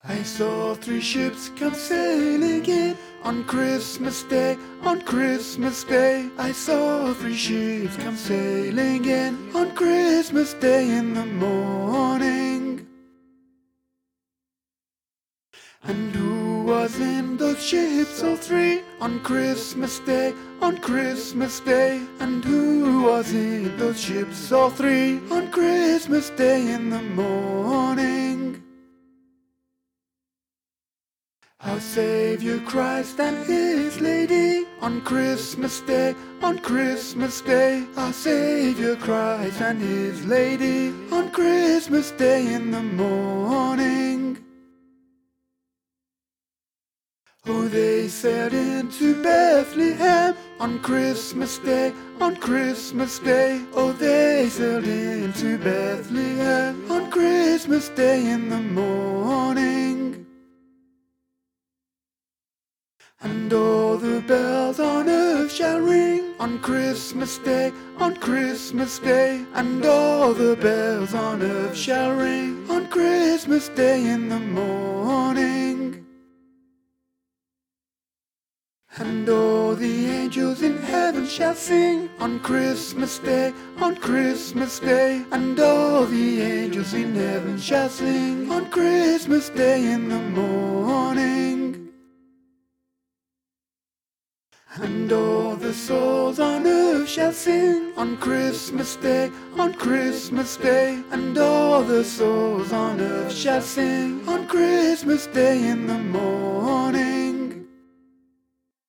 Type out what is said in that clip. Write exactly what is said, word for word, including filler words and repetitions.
I saw three ships come sailing in on Christmas Day, on Christmas Day. I saw three ships come sailing in on Christmas Day in the morning. And who was in those ships, all three, on Christmas Day, on Christmas Day? And who was in those ships, all three, on Christmas Day in the morning? Our Savior Christ and His Lady, on Christmas Day, on Christmas Day. Our Savior Christ and His Lady, on Christmas Day in the morning. Oh, they sailed into Bethlehem on Christmas Day, on Christmas Day. Oh, they sailed into Bethlehem on Christmas Day in the morning. And all the bells on earth shall ring on Christmas Day, on Christmas Day. And all the bells on earth shall ring on Christmas Day in the morning. And all the angels in heaven shall sing on Christmas Day, on Christmas Day. And all the angels in heaven shall sing on Christmas Day in the morning. And all the souls on earth shall sing on Christmas Day, on Christmas Day. And all the souls on earth shall sing on Christmas Day in the morning.